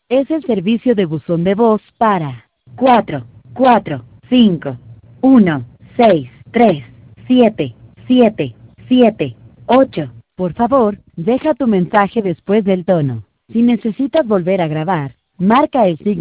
Es el servicio de buzón de voz para 445-1-6-3-7-7-7-8. Por favor, deja tu mensaje después del tono. Si necesitas volver a grabar, marca el signo.